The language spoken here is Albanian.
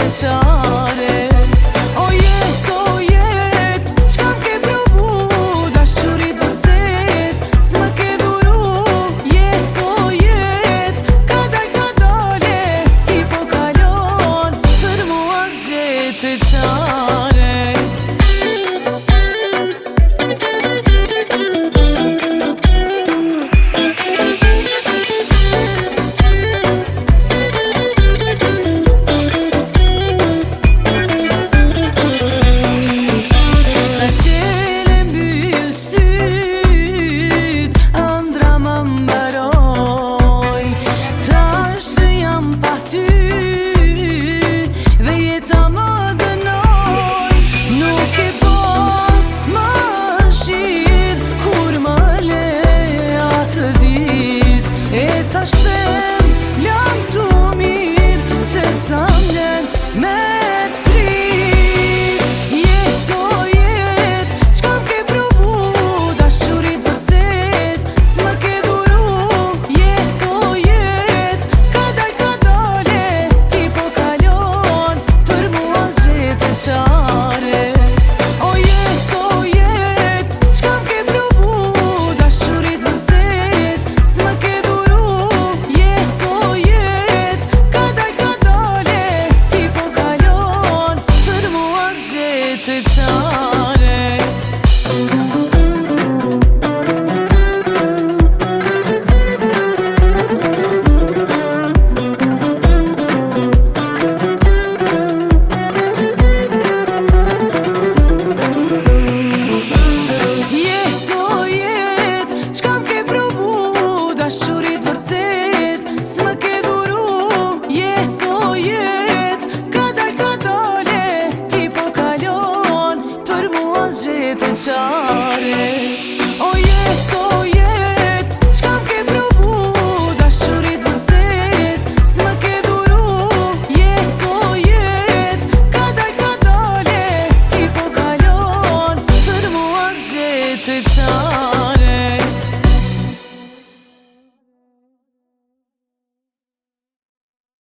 zjetë qare. O jet, qka m'ke provu, dashurit vërtet, s'më ke dhuru. Jet, ka dale, ti po kalon, për mua zjetë qare. Tashtem jam tu mirë, se sa mlen me t'prit. Jet, qka m'ke provu, dashurit vërtet, s'më ke dhuru. Jet, ka dale, ti po kalon, për mua zjetë qare. O jet, qka m'ke provu, dashurit vërtet, s'më ke dashurit vërtet, s'më ke dhuru. Jet, ka dale, ti po kalon, për mua zjetë qare. O jet, qka m'ke provu, dashurit vërtet, s'më ke dhuru. Jet, ka dale, ti po kalon, për mua zjetë qare.